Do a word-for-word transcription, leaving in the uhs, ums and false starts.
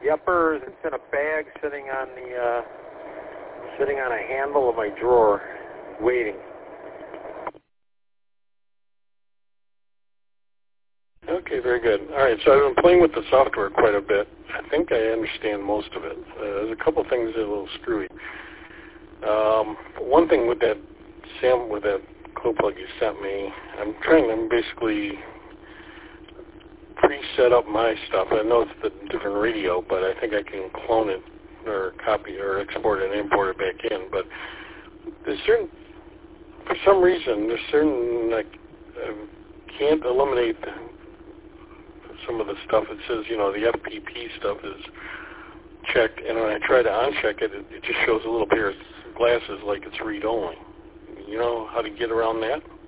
Yepper, it's in a bag sitting on the uh, sitting on a handle of my drawer, waiting. Okay, very good. All right, so I've been playing with the software quite a bit. I think I understand most of it. Uh, there's a couple things that are a little screwy. Um, one thing with that Sam, with that clue plug you sent me, I'm trying to basically pre-set up my stuff. I know it's the different radio, but I think I can clone it or copy or export it and import it back in. But there's certain, for some reason, there's certain, like, I can't eliminate some of the stuff. It says, you know, the F P P stuff is checked, and when I try to uncheck it, it, it just shows a little pair of glasses like it's read-only. You know how to get around that?